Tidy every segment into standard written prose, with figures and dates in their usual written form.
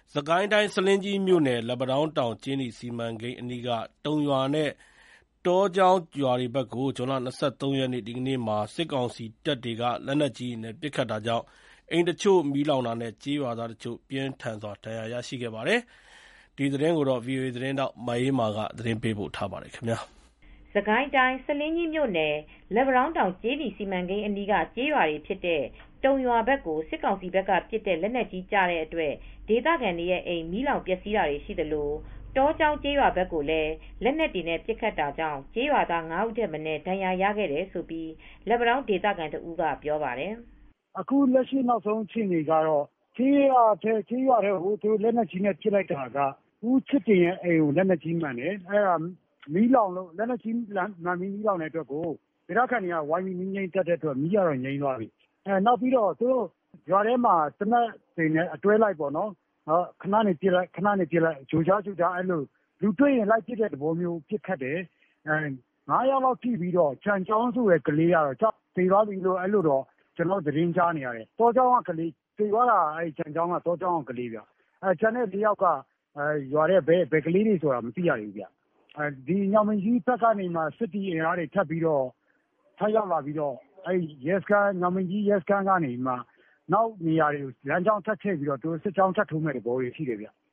စစ်ကိုင်းတိုင်းဆားလင်းကြီးမြို့နယ် လက်ပံတောင်းတောင်ကြေးနီစီမံကိန်းအနီးက တုံရွာနဲ့တောကျောင်းရွာတွေဘက်ကို ဇွန်လ ၂၃ ရက်နေ့ ဒီကနေ့မှာ စစ်ကောင်စီတပ်တွေက လက်နက်ကြီးတွေနဲ့ ပစ်ခတ်တာကြောင့် အိမ်တချို့မီးလောင်တာနဲ့ ကျေးရွာသားတချို့ ပြင်းထန်စွာ ဒဏ်ရာရရှိခဲ့ပါတယ်။ ဒီသတင်းကို ဗွီအိုအေသတင်းထောက် မအေးမာက သတင်းပေးပို့ထားပါတယ်။စစ်ကိုင်းတိုင်းဆားလင်းကြီးမြို့နယ် လက်ပံတောင်းတောင်ကြေးနီစီမံကိန်းအနီးက ကျေးရွာတွေဖြစ်တဲ့ တုံရွာဘက်ကို စစ်ကောင်စီဘက်ကပစ်တဲ့လက်နက်ကြီးကျတဲ့အတွက် ဒေသခံတွေရဲ့အိမ်မီးလောင်ပျက်စီးတာတွေရှိသလို တောကျောင်းကျေးရွာဘက်ကိုလည်း လက်နက်တွေနဲ့ပစ်ခတ်တာကြောင့် ကျေးရွာသား ၅ ဦးထက်မနည်း ဒဏ်ရာရခဲ့တယ်လို့ လက်ပံတောင်းဒေသခံတဦးကပြောပါတယ်။ "အခုလက်ရှိနောက်ဆုံးအခြေအနေကတော့ ကျေးရွာထဲကိုလက်နက်ကြီးနဲ့ပစ်လိုက်တာက ဦးချစ်တင်ရဲ့အိမ်ကိုလက်နက်ကြီးမှန်တယ်။ လက်နက်ကြီးမှန်ပြီးမီးလောင်တဲ့အတွက်ကို ဒေသခံတွေကဝိုင်းပြီးမီးငြိမ်းသတ်တဲ့အတွက် မီးကတော့ငြိမ်းသွားပြီ။ နောက်ပြီးတော့ ရွာထဲမှာသေနတ်တွေနဲ့အတွဲလိုက် ခဏနေပစ်လိုက် ခဏနေပစ်လိုက် ကြိုကြားလူတွေ့ရင်လိုက်ပစ်တဲ့သဘောမျိုးပစ်ခတ်တယ်။ ၅ ယောက်လောက်ထိပြီးတော့ ချန်ကျောင်းဆိုတဲ့ကလေးကတော့သေသွားပြီလို့သတင်းကြားနေရတယ်။ သေသွားတာချန်ကျောင်းကတောကျောင်းကကလေးဗျ။ ကျန်တဲ့ ၄ ယောက်ကရွာထဲကဘယ်ကလေးတွေဆိုတာမသိရသေးဘူး။ ညောင်ပင်ကြီးဘက်ကနေစစ်သည်အင်အားတွေထပ်ရောက်လာပြီးတော့ ညောင်ပင်ကြီးရဲစခန်းကနေနောက်နေရာတွေကိုလမ်းကြောင်းထပ်ထည့်ပြီးတော့စစ်ကြောင်းထပ်ထိုးမယ့်သဘောရှိတယ်ဗျ။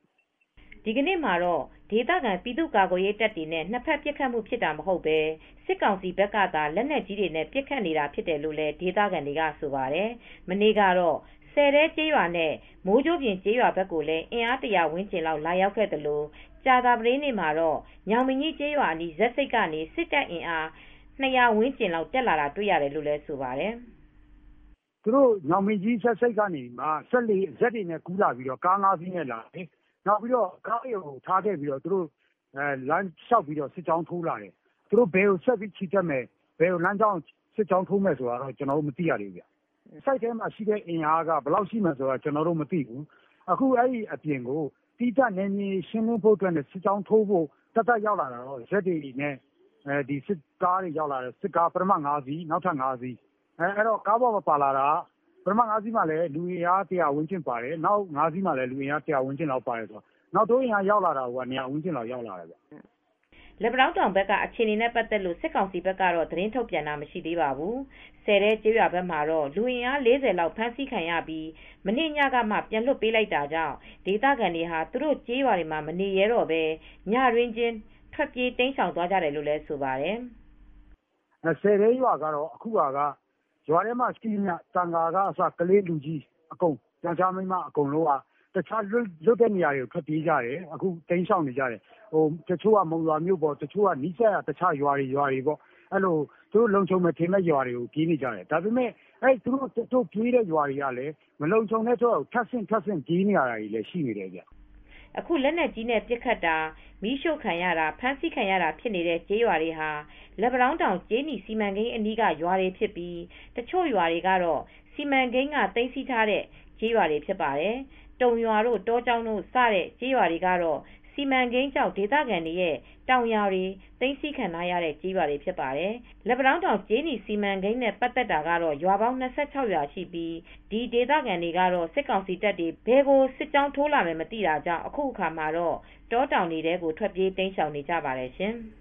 " ဒီကနေ့မှာတော့ ဒေသခံပြည်သူ့ကာကွယ်ရေးတပ်တွေနဲ့ နှစ်ဖက်ပစ်ခတ်မှုဖြစ်တာမဟုတ်ပဲ စစ်ကောင်စီဘက်ကသာ လက်နက်ကြီးတွေနဲ့ပစ်ခတ်နေတာဖြစ်တယ်လို့လည်း ဒေသခံတွေကဆိုပါတယ်။ မနေ့ကတော့ ဆည်တဲကျေးရွာနဲ့ မိုးကြိုးပြင်ကျေးရွာဘက်ကိုလည်း အင်အား ၁၀၀ ဝန်းကျင်လောက်လာရောက်ခဲ့သလို ကြာသပတေးနေ့မှာတော့ ညောင်ပင်ကြီးကျေးရွာအနီး ဇက်ဆိပ်ကနေ စစ်တပ်အင်အား ၂၀၀ ဝန်းကျင်လောက်တက်လာတာတွေ့ရတယ်လို့ဆိုပါတယ်။ "သူတို့ညောင်ပင်ကြီးဇက်ဆိပ်ကနေဇက်တွေနဲ့ကူးလာပြီးကား ၅ စီးနဲ့လာတယ်။ ကားတွေကိုထားခဲ့ပြီးလမ်းလျှောက်ပြီးစစ်ကြောင်းထိုးလာတယ်။ သူတို့ဘယ်ကိုဆက်ပြီးချီတက်မယ် ဘယ်လမ်းကြောင်းစစ်ကြောင်းထိုးမယ်ဆိုတာတော့ကျနော်တို့မသိရသေးဘူး။ ဆိုက်ထဲမှာရှိတဲ့အင်အားကဘယ်လောက်ရှိမယ်ဆိုတာကျနော်တို့မသိဘူး။ အခုအဲဒီအပြင်ကိုသီးသန့်နယ်မြေရှင်းလင်းဖို့နဲ့စစ်ကြောင်းထိုးဖို့သက်သက်ရောက်လာတာတော့ဇက်တွေနဲ့စစ်ကားတွေရောက်လာတယ်။ စစ်ကားပထမ ၅ စီးနောက်ထပ် ၅ စီးကားပေါ်မှာပါလာတာကပထမ ၅ စီးမှာလည်းလူအင်အား ၁၀၀ ဝန်းကျင်ပါတယ်။ နောက် ၅ စီးမှာလည်းလူအင်အား ၁၀၀ ဝန်းကျင်လောက်ပါတယ်။ နောက်တိုးအင်အားရောက်လာတာကိုက ၂၀၀ ဝန်းကျင်လောက်ရောက်လာတယ်ဗျ။ " လက်ပံတောင်းတောင်ဘက်ကအခြေအနေနဲ့ပတ်သက်လို့စစ်ကောင်စီဘက်ကတော့သတင်းထုတ်ပြန်တာမရှိသေးပါဘူး။ ဆည်တဲကျေးရွာဘက်မှာတော့လူအင်အား ၄၀ လောက်ဖမ်းဆီးခံရပြီး မနေ့ညကမှပြန်လွှတ်ပေးလိုက်တာကြောင့် ဒေသခံတွေဟာသူတို့ကျေးရွာတွေမှာမနေရဲတော့ဘဲ ညတွင်းချင်းထွက်ပြေးတိမ်းရှောင်သွားကြတယ်လို့ဆိုပါတယ်။ "ဆည်တဲရွာကတော့အခုရွာထဲမှာရှိသမျှသံဃာကအစကလေးလူကြီးအကုန်ယောက်ကျားမိန်းမအကုန်လုံးကတခြားလွတ်တဲ့နေရာတွေကိုထွက်ပြေးကြတယ်။ အခုတိမ်းရှောင်နေကြတယ်။ တချို့ကမုံရွာမြို့ပေါ်တချို့ကနီးစပ်ရာတခြားရွာတွေပေါ့။ သူတို့လုံခြုံမယ်ထင်တဲ့ရွာတွေကိုပြေးနေကြတယ်။ ဒါပေမဲ့သူတို့ပြေးတဲ့ရွာတွေကလည်းမလုံခြုံတဲ့အတွက်ထပ်ဆင့်ပြေးနေရတာတွေလည်းရှိနေတယ်ဗျ။ " အခုလက်နက်ကြီးနဲ့ပစ်ခတ်တာမီးရှို့ခံရတာဖမ်းဆီးခံရတာဖြစ်နေတဲ့ကျေးရွာတွေဟာ လက်ပံတောင်းတောင်ကြေးနီစီမံကိန်းအနီးကရွာတွေဖြစ်ပြီး တချို့ရွာတွေကတော့ စီမံကိန်းကသိမ်းဆည်းထားတဲ့ကျေးရွာတွေဖြစ်ပါတယ်။ တုံရွာတို့တောကျောင်းတို့စတဲ့ကျေးရွာတွေကတော့ စီမံကိန်းကြောင့်ဒေသခံတွေရဲ့တောင်ယာတွေသိမ်းဆည်းခံထားရတဲ့ကျေးရွာတွေဖြစ်ပါတယ်။ လက်ပံတောင်းတောင်ကြေးနီစီမံကိန်းနဲ့ပတ်သက်တာကတော့ရွာပေါင်း ၂၆ ရွာရှိပြီး ဒီဒေသခံတွေကတော့စစ်ကောင်စီတပ်တွေဘယ်ကိုစစ်ကြောင်းထိုးလာမယ်မသိတာကြောင့်အခုအခါမှာတော့တောတောင်တွေထဲကိုထွက်ပြေးတိမ်းရှောင်နေကြပါတယ်ရှင်။